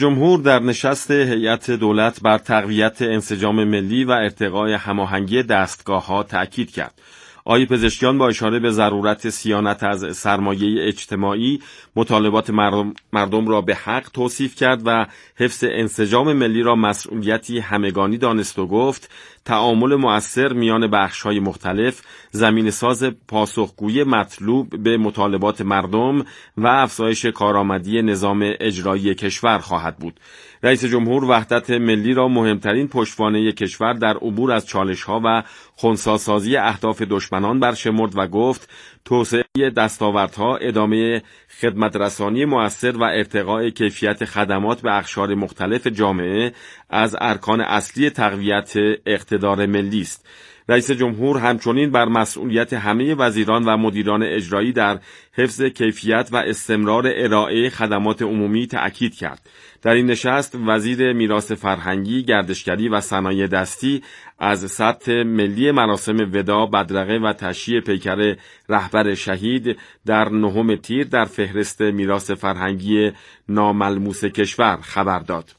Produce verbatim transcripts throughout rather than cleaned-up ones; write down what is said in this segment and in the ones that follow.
جمهور در نشست هیئت دولت بر تقویت انسجام ملی و ارتقای هماهنگی دستگاه‌ها تأکید کرد. آقای پزشکیان با اشاره به ضرورت صیانت از سرمایه اجتماعی مطالبات مردم, مردم را به حق توصیف کرد و حفظ انسجام ملی را مسئولیتی همگانی دانست و گفت تعامل مؤثر میان بخش‌های مختلف زمینه‌ساز پاسخگویی مطلوب به مطالبات مردم و افزایش کارآمدی نظام اجرایی کشور خواهد بود. رئیس جمهور وحدت ملی را مهمترین پشتوانه کشور در عبور از چالش‌ها و خنثی‌سازی اهداف دشمنان برشمرد و گفت توسعه دستاوردها، ادامه خدمت رسانی مؤثر و ارتقاء کیفیت خدمات به اقشار مختلف جامعه از ارکان اصلی تقویت اقتدار ملی است. رئیس جمهور همچنین بر مسئولیت همه وزیران و مدیران اجرایی در حفظ کیفیت و استمرار ارائه خدمات عمومی تأکید کرد. در این نشست وزیر میراث فرهنگی، گردشگری و صنایع دستی از ثبت ملی مراسم وداع، بدرقه و تشییع پیکر رهبر شهید در نهم تیر در فهرست میراث فرهنگی ناملموس کشور خبر داد.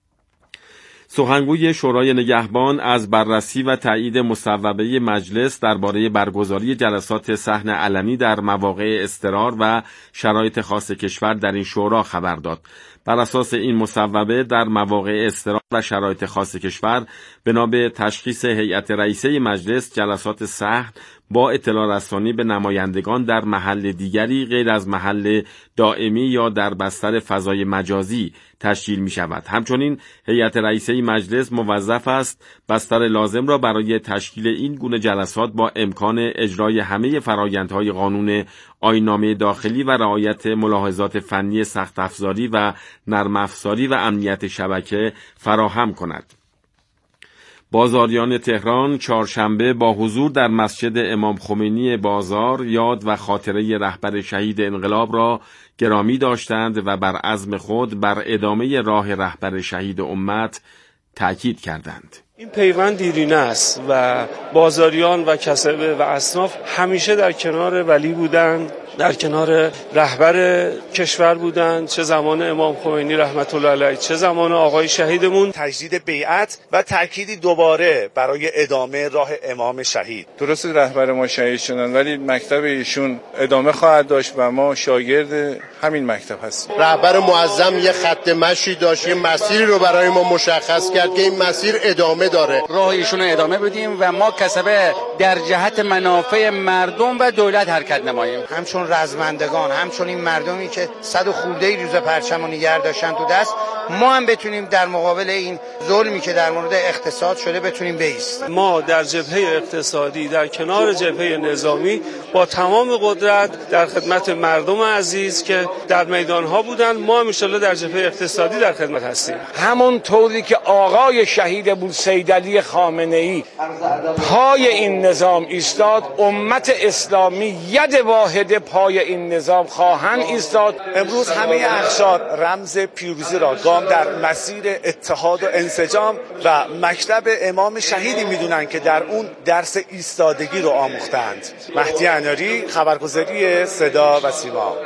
سخنگوی شورای نگهبان از بررسی و تایید مصوبه مجلس درباره برگزاری جلسات صحن علنی در مواقع اضطرار و شرایط خاص کشور در این شورا خبر داد. بر اساس این مصوبه در مواقع اضطرار و شرایط خاص کشور بنا به تشخیص هیئت رئیسه مجلس جلسات صحن با اطلاع رسانی به نمایندگان در محل دیگری غیر از محل دائمی یا در بستر فضای مجازی تشکیل می شود. همچنین هیئت رئیسه مجلس موظف است بستر لازم را برای تشکیل این گونه جلسات با امکان اجرای همه فرآیندهای قانون آیین‌نامه داخلی و رعایت ملاحظات فنی سخت افزاری و نرم افزاری و امنیت شبکه فراهم کند. بازاریان تهران چهارشنبه با حضور در مسجد امام خمینی بازار یاد و خاطره رهبر شهید انقلاب را گرامی داشتند و بر عزم خود بر ادامه راه رهبر شهید امت تأکید کردند. این پیوند دیرینه است و بازاریان و کسبه و اصناف همیشه در کنار ولی بودند، در کنار رهبر کشور بودند، چه زمان امام خمینی رحمت الله علیه چه زمان آقای شهیدمون. تجدید بیعت و تأکیدی دوباره برای ادامه راه امام شهید. درست رهبر ما شهید شدن ولی مکتب ایشون ادامه خواهد داشت و ما شاگرد همین مکتب هستیم. رهبر معظم یه خط مشی داشت، یه مسیری رو برای ما مشخص کرد که این مسیر ادامه داره. راه ایشون رو ادامه بدیم و ما کسبه در جهت منافع مردم و دولت حرکت نماییم. همچون رزمندگان، همچون این مردمی که صد و خورده ای روز پرچم رو نگه داشتن تو دست، ما هم بتونیم در مقابل این ظلمی که در مورد اقتصاد شده بتونیم بایستیم. ما در جبهه اقتصادی در کنار جبهه نظامی با تمام قدرت در خدمت مردم عزیز که در میدانها بودن، ما هم ان شاءالله در جبهه اقتصادی در خدمت هستیم. همون طوری که آقای شهید بوسیدعلی خامنه‌ای پای این نظام ایستاد، امت اسلامی ید واحد پای این نظام خواهند ایستاد. امروز همه اقشار رمز پیروزی را گام در مسیر اتحاد و انسجام و مکتب امام شهیدی میدونن که در اون درس ایستادگی رو آموختند. مهدی اناری، خبرگزاری صدا و سیما.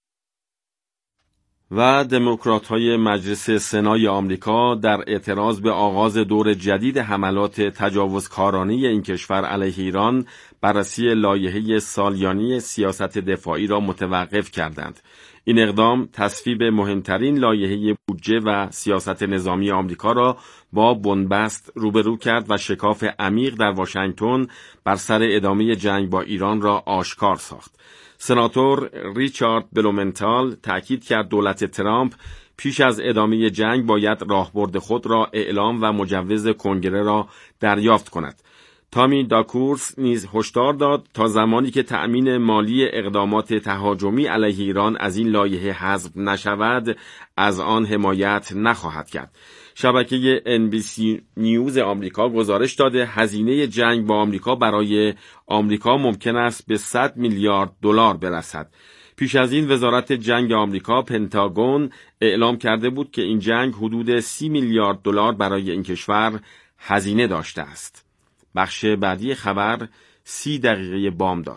و دموکرات‌های مجلس سنای آمریکا در اعتراض به آغاز دور جدید حملات تجاوزکارانه این کشور علیه ایران بررسی لایحه سالیانی سیاست دفاعی را متوقف کردند. این اقدام تصویب مهمترین لایحه بودجه و سیاست نظامی آمریکا را با بنبست روبرو کرد و شکاف عمیق در واشنگتن بر سر ادامه جنگ با ایران را آشکار ساخت. سناتور ریچارد بلومنتال تأکید کرد دولت ترامپ پیش از ادامه جنگ باید راهبرد خود را اعلام و مجوز کنگره را دریافت کند. تامی داکورس نیز هشدار داد تا زمانی که تأمین مالی اقدامات تهاجمی علیه ایران از این لایحه حذف نشود، از آن حمایت نخواهد کرد. شبکه ان بی سی نیوز آمریکا گزارش داده هزینه جنگ با آمریکا برای آمریکا ممکن است به صد میلیارد دلار برسد. پیش از این وزارت جنگ آمریکا پنتاگون اعلام کرده بود که این جنگ حدود سی میلیارد دلار برای این کشور هزینه داشته است. بخش بعدی خبر سی دقیقه بامداد.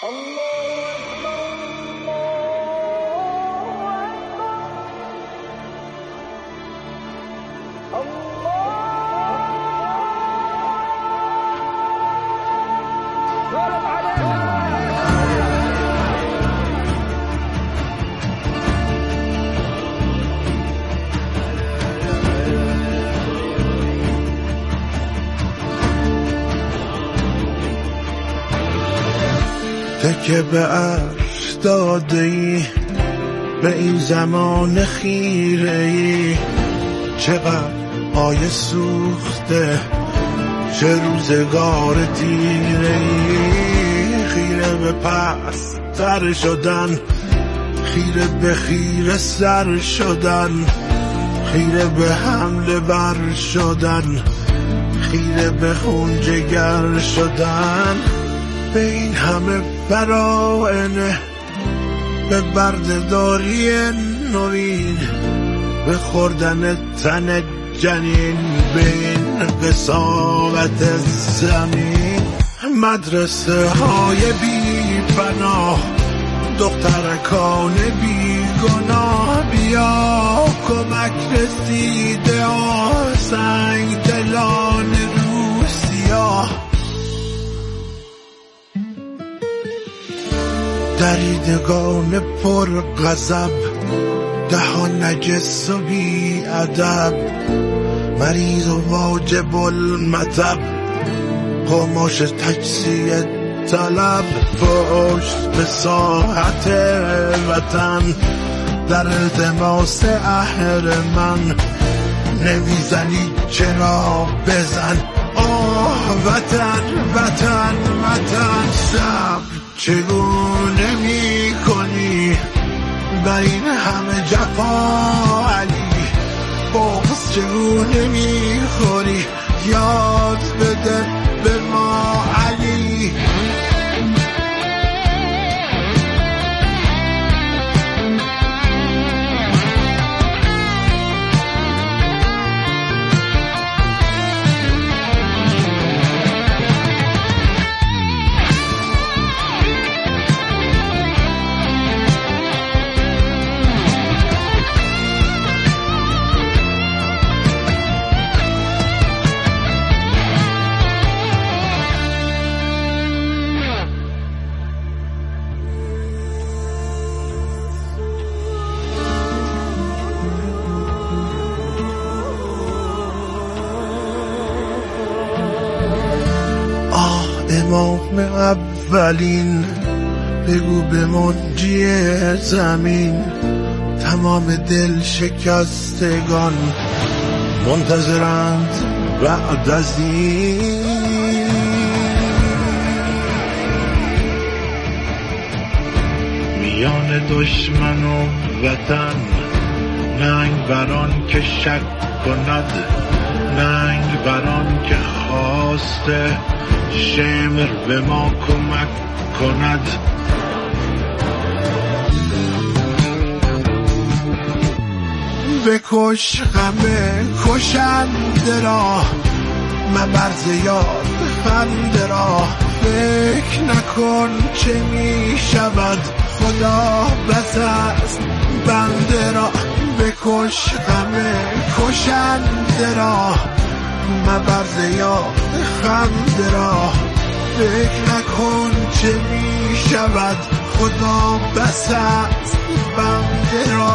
تکه به عرش داده ای به این زمان خیره ای، چقدر آیه سوخته چه روزگار تیره ای، خیره به پس تر شدن، خیره به خیره سر شدن، خیره به حمله بر شدن، خیره به خون جگر شدن، به این همه براینه، به بردهداری نوین، به خوردن تن جنین، به این قساوت زمین. مدرسه های بی پناه، دخترکان بی گناه، بیا کمک رسیده آه، سنگ دلان روسیا. دریدگان پر غضب، دهان نجس و بی ادب، مریض و واجب المطب، قماش تجزیه طلب، پشت به ساحت وطن، در التماس اهرمن، نمیزنی چرا بزن، آه وطن وطن وطن. صبر چگونه می کنی بر این همه جفا علی، بغض چگونه می خوری، یاد بده به ما علی. امام اولین، بگو به منجی زمین، تمام دل شکستگان منتظرند بعد از این. میان دشمن و وطن، ننگ بران که شک کند، ننگ بران که خواسته شمر به ما کمک کند. بکش همه کشنده را، مبرز یاد خنده را، فکر نکن چه می شود، خدا بس است بنده را. بکش همه کشنده را، مبرز یاد خنده را، فکر نکن چه می شود، خدا بس است بنده را.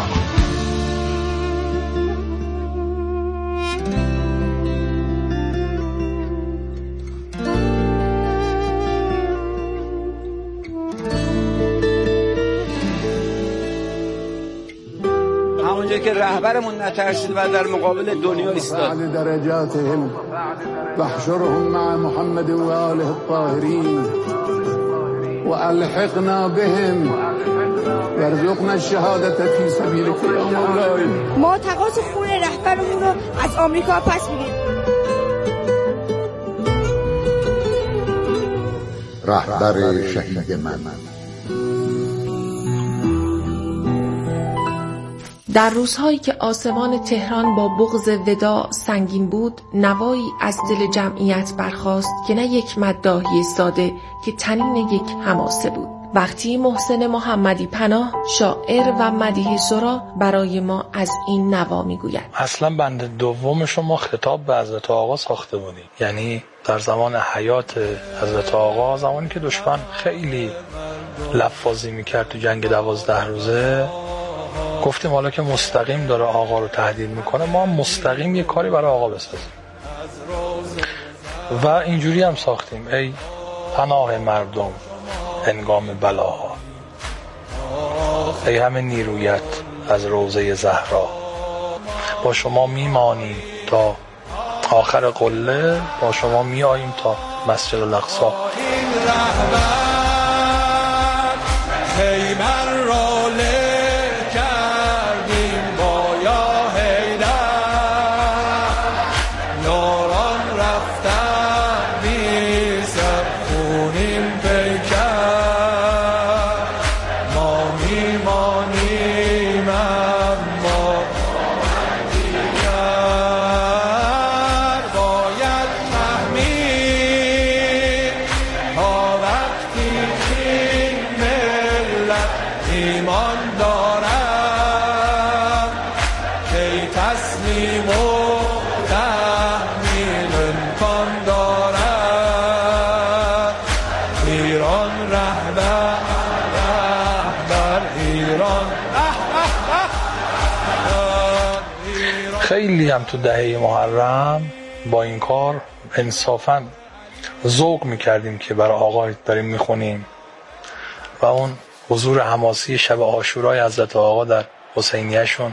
همونجا که رهبرمون نترسید و در مقابل دنیا ایستاد. بعد درجاتهم واحشرهم مع محمد و آله الطاهرین و الحقنا بهم وارزقنا الشهادة فی سبیلک یا مولای. ما تقاضا خون رهبرمون رو از آمریکا پس می‌گیریم. رهبر شهید من. در روزهایی که آسمان تهران با بغض وداع سنگین بود، نوایی از دل جمعیت برخاست که نه یک مداحی ساده که تنین یک حماسه بود. وقتی محسن محمدی پناه شاعر و مدیح سرا برای ما از این نوا میگوید. اصلا بند دومش رو ما خطاب به حضرت آقا ساخته بودیم، یعنی در زمان حیات حضرت آقا، زمانی که دشمن خیلی لفاظی میکرد تو جنگ دوازده روزه، گفتیم حالا که مستقیم داره آقا رو تهدید میکنه، ما هم مستقیم یه کاری برای آقا بسازیم و اینجوری هم ساختیم: ای پناه مردم هنگام بلاها، ای همه نیرویت از روضه زهرا، با شما میمانیم تا آخر قله، با شما میاییم تا مسجد الاقصی. خیلی هم تو دهه محرم با این کار انصافاً ذوق میکردیم که برای آقا داریم میخونیم و اون حضور حماسی شب عاشورای حضرت آقا در حسینیه‌شون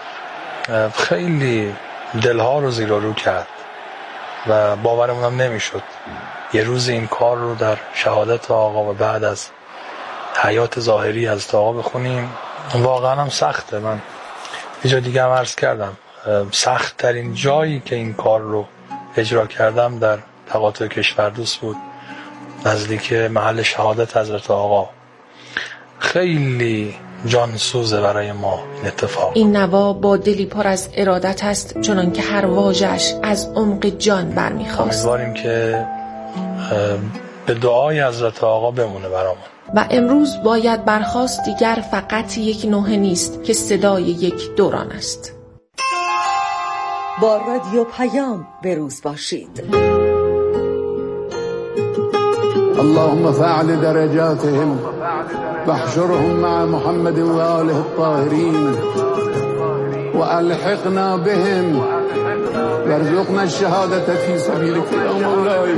خیلی دلها رو زیر و رو کرد و باورمون هم نمیشد یه روز این کار رو در شهادت آقا و بعد از حیات ظاهری حضرت آقا بخونیم. واقعا هم سخته. من یه جا دیگه هم عرض کردم سخت ترین جایی که این کار رو اجرا کردم در تقاطع کشوردوست بود، نزدیک محل شهادت حضرت آقا. خیلی جانسوزه برای ما این اتفاق. این نوا با دلی پر از ارادت است، چنان که هر واژه‌اش از عمق جان برمیخواست. امیدواریم که به دعای حضرت آقا بمونه برامون. و امروز باید برخاست دیگر فقط یک نوحه نیست که صدای یک دوران است. با رادیو پیام بروز باشید. اللهم فاعل درجاتهم واحشرهم مع محمد و آله الطاهرین والحقنا بهم وارزقنا الشهادة في سبيلك يا مولاي.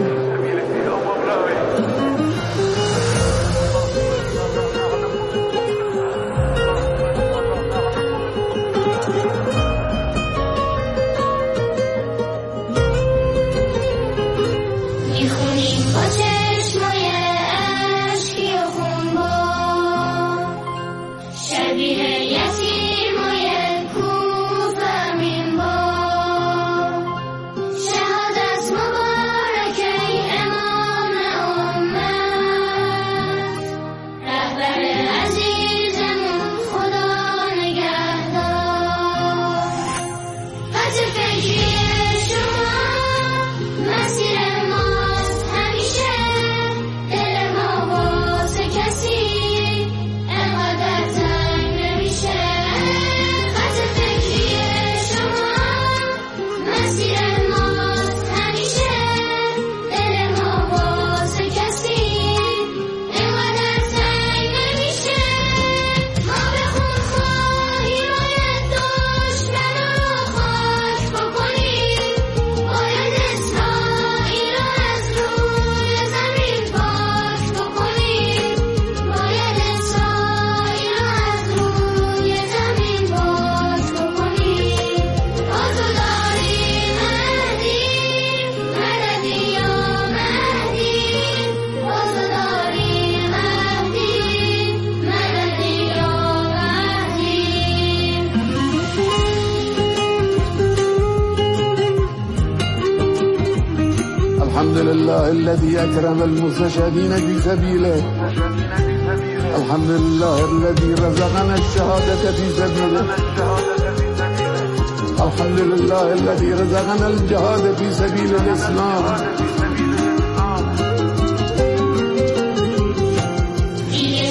الحمد لله الذي أكرم المستشهدين في سبيله. الحمد لله الذي رزقنا الشهادة في سبيله. الحمد لله الذي رزقنا الجهاد في سبيل الإسلام.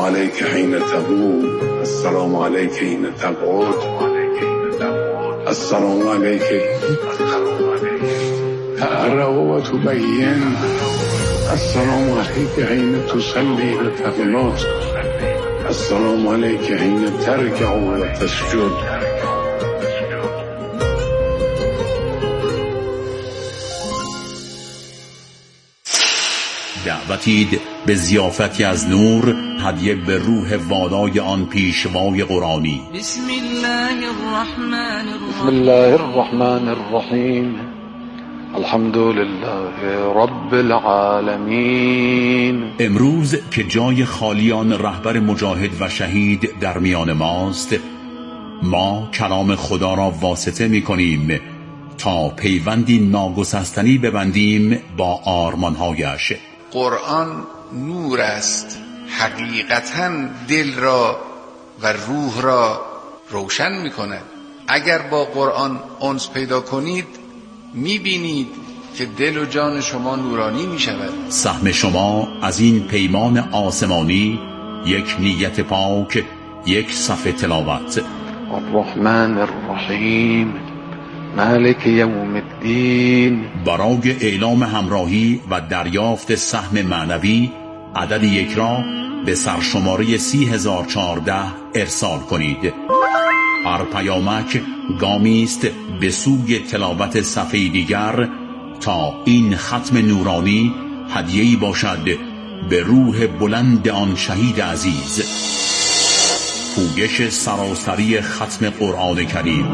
عليك حين تقوم السلام عليك حين تقعد السلام عليك تقرأ وتبين السلام عليك حين تصلي وتقنط السلام عليك حين تركع وتسجد. دعوتید به ضیافتی از نور، هدیه به روح والای آن پیشوای قرآنی. بسم الله الرحمن الرحیم بسم الله الرحمن الرحیم الحمد لله رب العالمین. امروز که جای خالیان رهبر مجاهد و شهید در میان ماست، ما کلام خدا را واسطه می کنیم تا پیوندی ناگسستنی ببندیم با آرمانهایش. قرآن نور است، حقیقتاً دل را و روح را روشن می کند. اگر با قرآن انس پیدا کنید می بینید که دل و جان شما نورانی می شود. سهم شما از این پیمان آسمانی یک نیت پاک، یک صفحه تلاوت. الرحمن الرحیم مالک یوم الدین. برای اعلام همراهی و دریافت سهم معنوی عدد یک را به سرشماره سی هزار و چهارده ارسال کنید. هر پیامک گامی است به سوی تلاوت صفحه دیگر تا این ختم نورانی هدیه‌ای باشد به روح بلند آن شهید عزیز. پویش سراسری ختم قرآن کریم.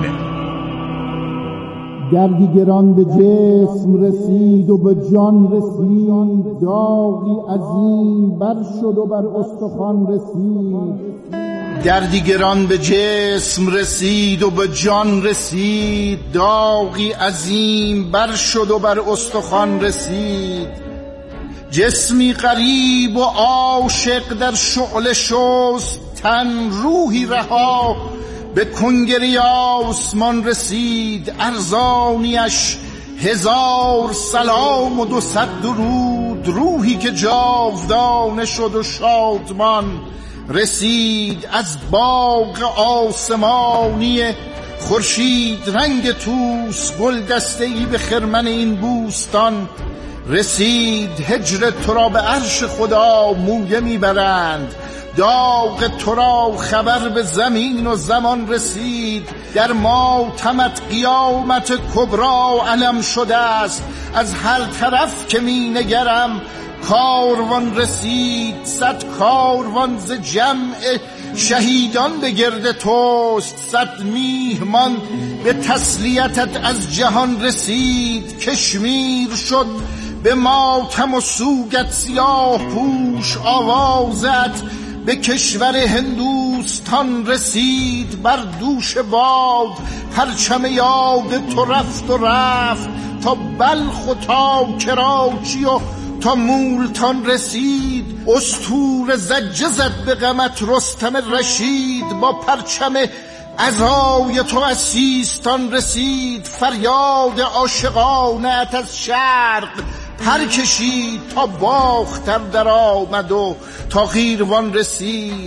گردی گران به جسم رسید و به جان رسید، داغی عظیم بر شد و بر استخوان رسید. گردی گران به جسم رسید و به جان رسید، داغی عظیم بر شد و بر استخوان رسید. جسمی غریب و عاشق در شعله شست تن، روحی رها به کنگره آسمان رسید. ارزانیش هزار سلام و دو صد درود، روحی که جاودانه شد و شادمان رسید. از باغ آسمانی خورشید رنگ توس، گل دسته‌ای به خرمن این بوستان رسید. هجر تو را به عرش خدا مویه میبرند، داغ تو را خبر به زمین و زمان رسید. در ماتمت قیامت کبرا علم شده است، از هر طرف که می نگرم کاروان رسید. صد کاروان ز جمع شهیدان به گرد توست، صد میهمان به تسلیتت از جهان رسید. کشمیر شد به ماتم و سوگت سیاه پوش، آوازت به کشور هندوستان رسید. بر دوش باد پرچم یاد تو رفت و رفت، تا بلخ و تا کراچی و تا مولتان رسید. استور زجه زد به غمت رستم رشید، با پرچم عزای تو از سیستان رسید. فریاد عاشقانت از شرق پر کشید، تا باختر در آمد و تا قیروان رسید.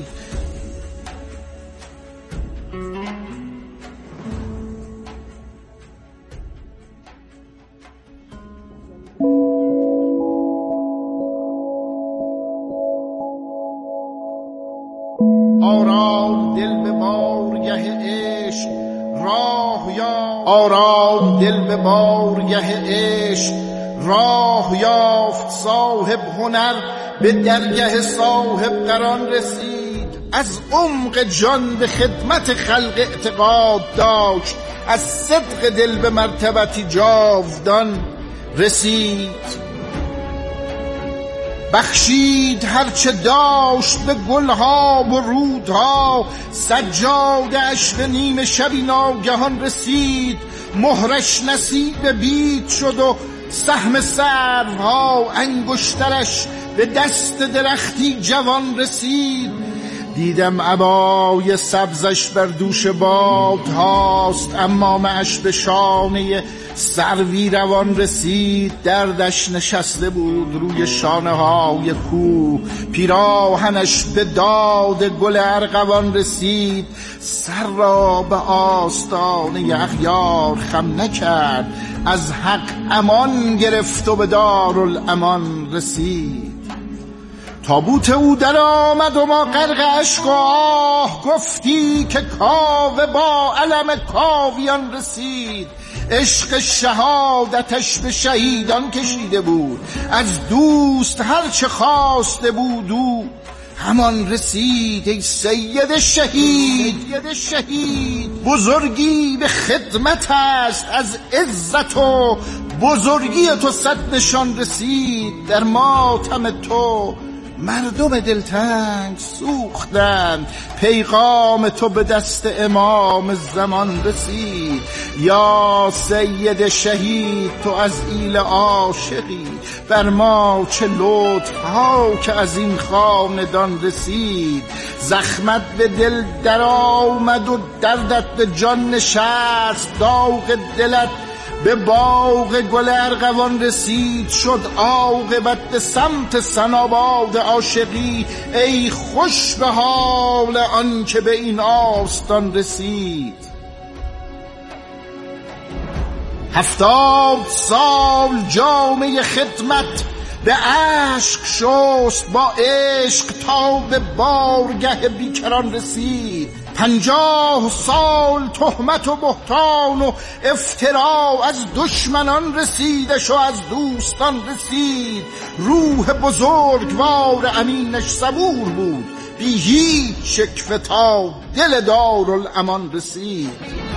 آرام دل به بارگه عشق راه یا آرام دل به بارگه عشق راه یافت. صاحب هنر به درگه صاحب قران رسید. از عمق جان به خدمت خلق اعتقاد داشت، از صدق دل به مرتبتی جاودان رسید. بخشید هرچه داشت به گلها و رودها، سجاده اش به نیمه شبی ناگهان رسید. مهرش نصیب بید شد و سهم سروها، انگشترش به دست درختی جوان رسید. دیدم عبای سبزش بر دوش باد هاست، اما معش به شانه سروی روان رسید. دردش نشسته بود روی شانه های کوه، پیراهنش به داد گل ارغوان رسید. سر را به آستانه اغیار خم نکرد، از حق امان گرفت و به دارالامان رسید. تابوت او در آمد و ما غرق اشک و آه، گفتی که کاوه با علم کاویان رسید. عشق شهادتش به شهیدان کشیده بود، از دوست هر چه خواسته بود او همان رسید. ای سید شهید، سید شهید بزرگی به خدمت است، از عزت و بزرگی تو صد نشان رسید. در ماتم تو مردم دلتنگ سوختند، پیغام تو به دست امام زمان رسید. یا سید شهید تو از ایل عاشقی، بر ما چه لطف ها که از این خاندان رسید. زخمت به دل در آمد و دردت به جان نشست، داغ دلت به باغ گل ارغوان رسید. شد عاقبت به سمت صناباد عاشقی، ای خوش به حال آن که به این آستان رسید. هفتاد سال جامه خدمت به عشق شست، با عشق تا به بارگه بیکران رسید. پنجاه سال تهمت و بهتان و افترا از دشمنان رسیدش و از دوستان رسید. روح بزرگوار امینش صبور بود، بی هیچ شکوه تا دل دارالامان رسید.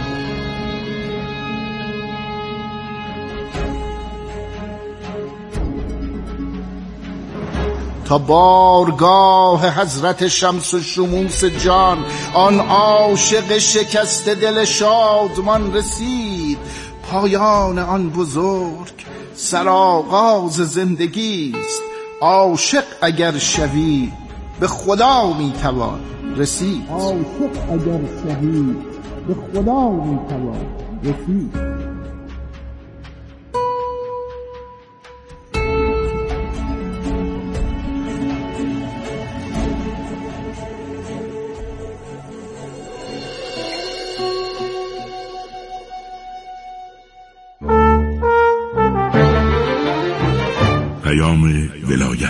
تا بارگاه حضرت شمس و شموس جان، آن عاشق شکست دل شادمان رسید. پایان آن بزرگ سرآغاز زندگی است، عاشق اگر شوی به خدا میتوان رسید. عاشق اگر شوی به خدا میتوان رسید. ولایت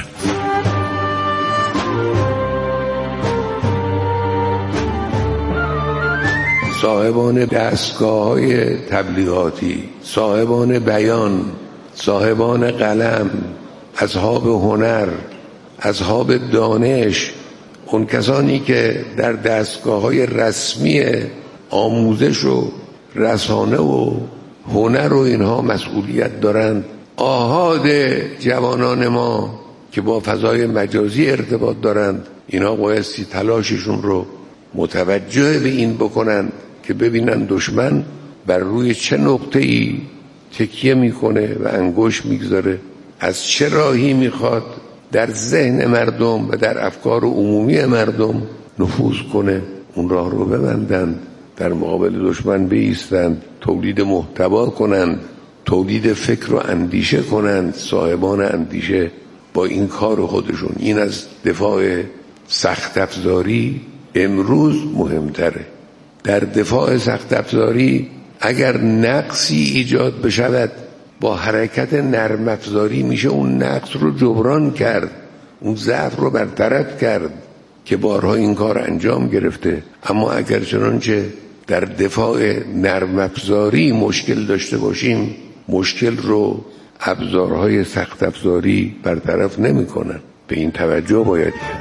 صاحبان دستگاه‌های تبلیغاتی، صاحبان بیان، صاحبان قلم، اصحاب هنر، اصحاب دانش، اون کسانی که در دستگاه‌های رسمی آموزش و رسانه و هنر و اینها مسئولیت دارند، آحاد جوانان ما که با فضای مجازی ارتباط دارند، اینا بایستی تلاششون رو متوجه به این بکنن که ببینن دشمن بر روی چه نقطه‌ای تکیه میکنه و انگشت میگذاره، از چه راهی میخواد در ذهن مردم و در افکار عمومی مردم نفوذ کنه. اون راه رو ببندند، در مقابل دشمن بایستند، تولید محتوا کنند، تولید فکر و اندیشه کنند. صاحبان اندیشه با این کار خودشون، این از دفاع سخت افزاری امروز مهمتره. در دفاع سخت افزاری اگر نقصی ایجاد بشود، با حرکت نرم افزاری میشه اون نقص رو جبران کرد، اون ضعف رو برطرف کرد که بارها این کار انجام گرفته. اما اگر چنانچه در دفاع نرم افزاری مشکل داشته باشیم، مشکل رو ابزارهای سخت افزاری برطرف نمی کنن. به این توجه باید کرد.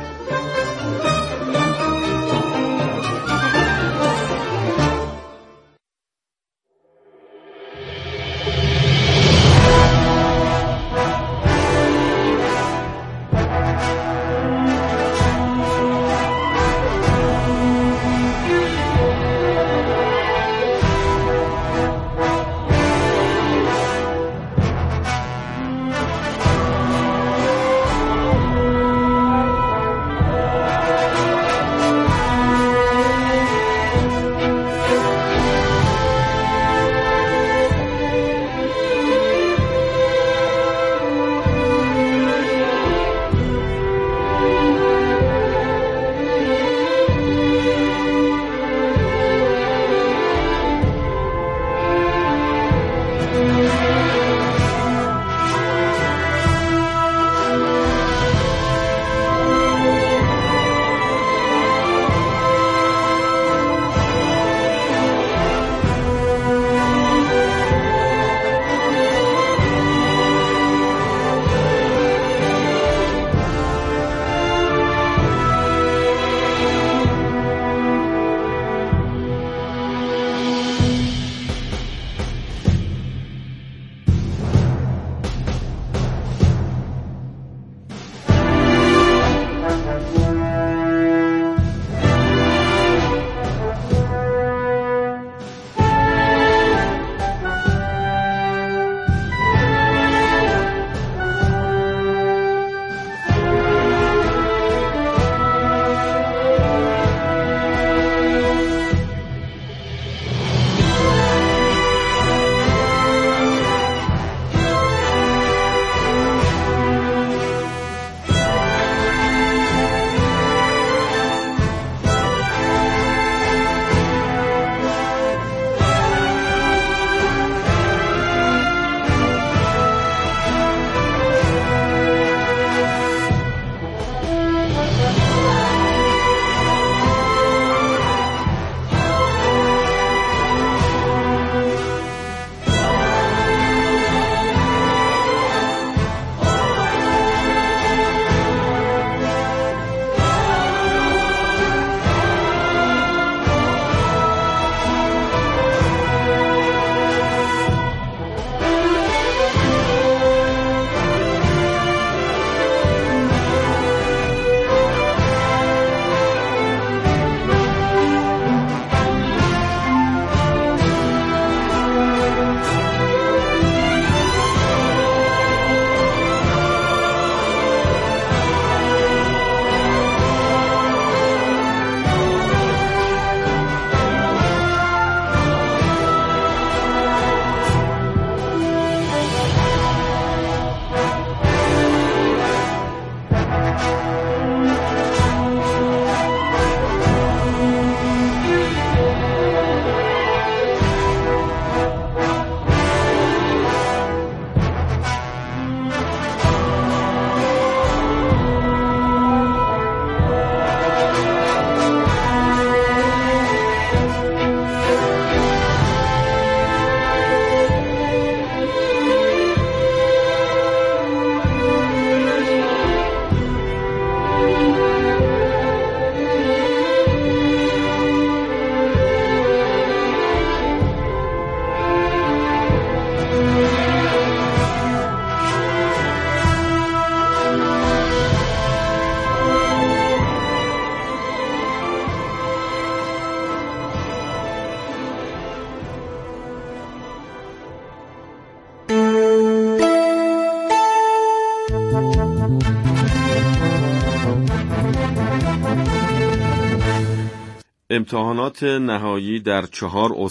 امتحانات نهایی در چهار